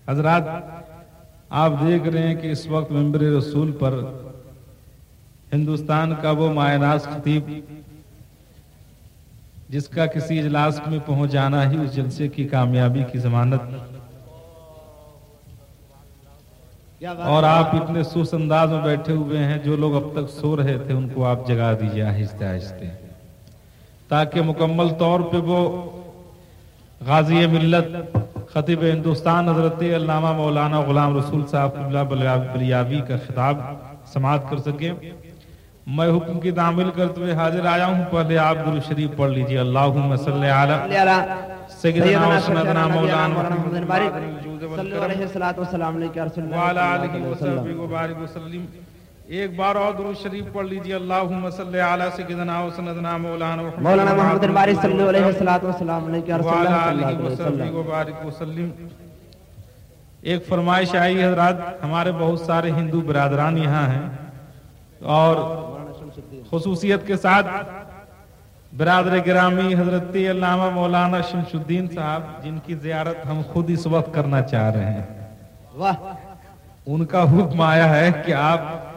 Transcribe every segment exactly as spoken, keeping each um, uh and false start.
حضرات آپ دیکھ رہے ہیں کہ اس وقت منبر رسول پر ہندوستان کا وہ مایہ ناز خطیب جس کا کسی اجلاس میں پہنچ جانا ہی اس جلسے کی کامیابی کی ضمانت، اور آپ اتنے سست انداز میں بیٹھے ہوئے ہیں، جو لوگ اب تک سو رہے تھے ان کو آپ جگا دیجئے آہستہ آہستہ، تاکہ مکمل طور پہ وہ غازی ملت خطیب ہندوستان حضرت علامہ مولانا غلام رسول صاحب قبلہ بلیاوی کا خطاب سماعت کر سکیں۔ میں حکم کی تعمیل کرتے ہوئے حاضر آیا ہوں، پہلے آپ درود شریف پڑھ لیجئے۔ اللہم صلی علی سیدنا و سندنا مولانا محمد صلی اللہ علیہ وسلم وعلی آلہ وصحبہ وبارک وسلم۔ ایک بار اور درود شریف پڑھ لیجئے۔ اللہم صلی علی سیدنا و سندنا مولانا مولانا محمد باری صلی اللہ علیہ وسلم وعلی آلہ وصحبہ وبارک وسلم۔ ایک فرمائش آئی حضرات، ہمارے بہت سارے ہندو برادران یہاں ہیں، اور خصوصیت کے ساتھ برادر گرامی حضرت علامہ مولانا شمس الدین صاحب، جن کی زیارت ہم خود اس وقت کرنا چاہ رہے ہیں۔ ان کا حکم آیا ہے کہ آپ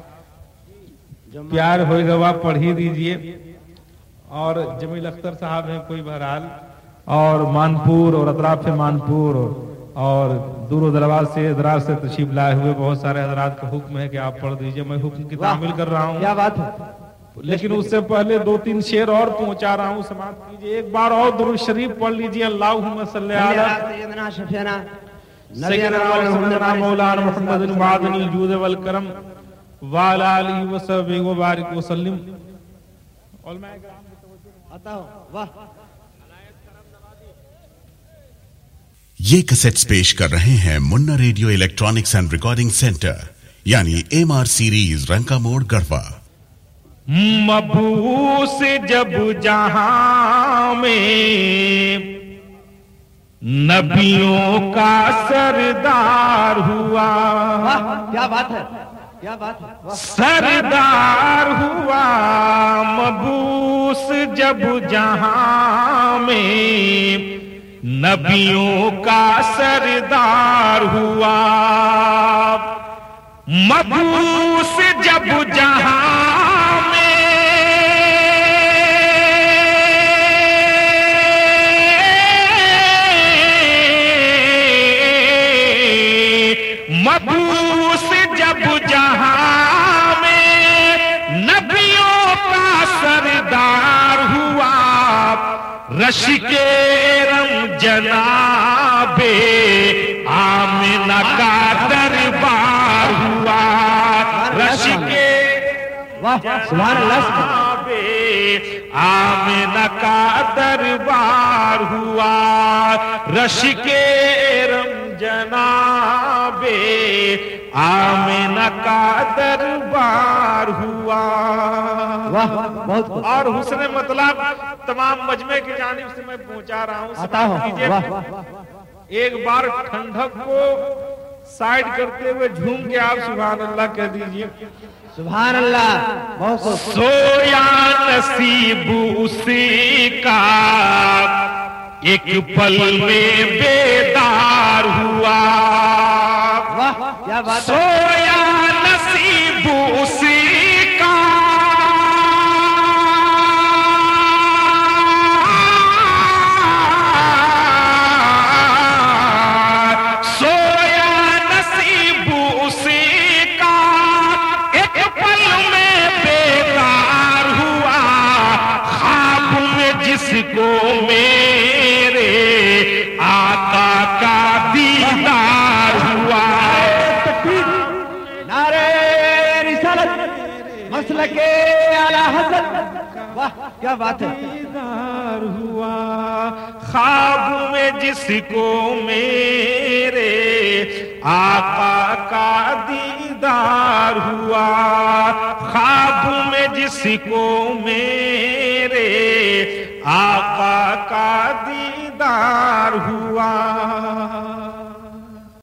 پیار ہوئے گواہ پڑھ ہی دیجئے، اور جمیل اختر صاحب ہیں کوئی بہرحال، اور مانپور اور اطراف مانپور اور دور و دراز سے دراز سے تشریف لائے ہوئے بہت سارے حضرات کا حکم ہے کہ آپ پڑھ دیجئے۔ میں حکم کی تعمیل کر رہا ہوں، کیا بات ہے، لیکن اس سے پہلے دو تین شعر اور پہنچا رہا ہوں، سماعت کیجئے۔ ایک بار اور درود شریف پڑھ لیجئے۔ اللہم صلی علی سیدنا شفیعنا سیدنا مولانا مولانا محمد معدن الجود والکرم وعلی آلہ وصحبہ وبارک وسلم۔ یہ کیسٹس پیش کر رہے ہیں Munna radio electronics and recording centre, یعنی ایم آر سیریز، رنکا موڑ، گڑھوا۔ مبعوث جب جہاں میں نبیوں کا سردار ہوا، کیا بات ہے، کیا بات ہے، سردار ہوا، مبعوث جب جہاں میں نبیوں کا سردار ہوا، مبعوث جب جہاں میں مبعوث جب جہاں میں نبیوں کا سردار ہوا، رشک ارم جناب آمنہ کا دربار ہوا، رشک سبحان اللہ، آمنہ کا دربار ہوا، رشک ارم جناب آمنہ کا دربار ہوا۔ اور حسن مطلب تمام مجمع کی جانب سے میں پہنچا رہا ہوں۔ ایک بار ٹھنڈک کو سائیڈ کرتے ہوئے جھوم کے آپ سبحان اللہ کہہ دیجئے۔ سبحان اللہ۔ سویا نصیب اسی کا ایک پل میں بیدار ہوا، سویا نصیب اسی کا سویا نصیب اسی کا ایک پل میں بیدار ہوا، خواب میں جس کو میرے آقا کا دیدار ہوا، مسلک اعلی حضرت، واہ کیا بات ہے، دیدار ہوا، خواب میں جس کو میرے آقا کا دیدار ہوا، خواب میں جس کو میرے آقا کا دیدار ہوا۔